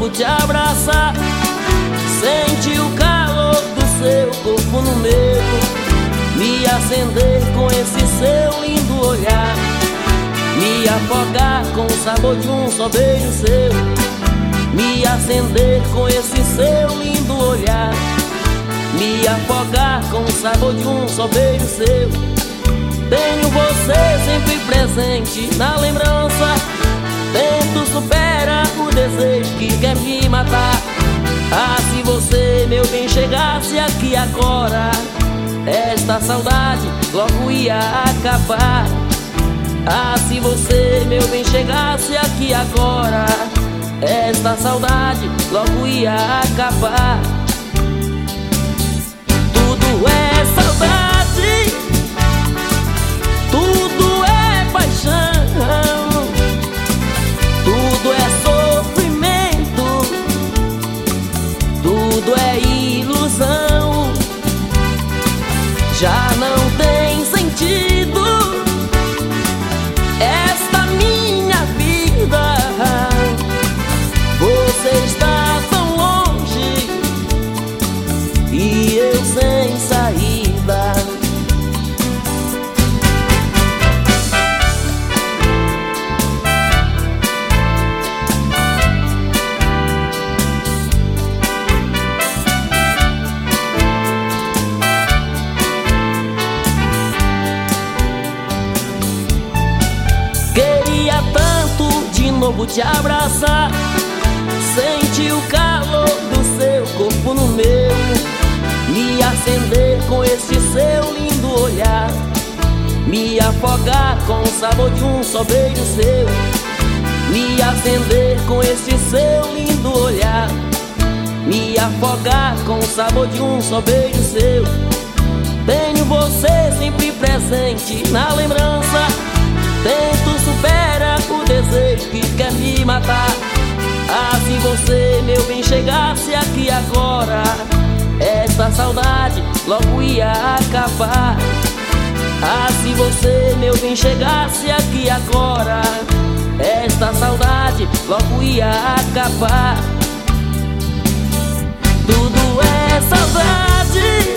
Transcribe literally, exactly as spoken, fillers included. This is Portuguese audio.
novo te abraçar, sentir o calor do seu corpo no meu, me acender com esse seu lindo olhar, me afogar com o sabor de um só beijo seu, me acender com esse seu lindo olhar, me afogar com o sabor de um só beijo seu. Tenho você sempre presente na lembrança, tento superar o desejo que quer me matar. Ah, se você, meu bem, chegasse aqui agora, esta saudade logo ia acabar. Ah, se você, meu bem, chegasse aqui agora, esta saudade logo ia acabar. Tudo é saudade, tudo é paixão, tudo é sofrimento, tudo é ilusão. Já não tem sentido esta minha vida, você está tão longe e eu sem saída. Queria tanto de novo te abraçar, sentir o calor do seu corpo no meu, me acender com esse seu lindo olhar, me afogar com o sabor de um só beijo seu, me acender com esse seu lindo olhar, me afogar com o sabor de um só beijo seu. Tenho você sempre presente na lembrança, tento superar o desejo que quer me matar. Ah, se você, meu bem, chegasse aqui agora, esta saudade logo ia acabar. Ah, se você, meu bem, chegasse aqui agora, esta saudade logo ia acabar. Tudo é saudade,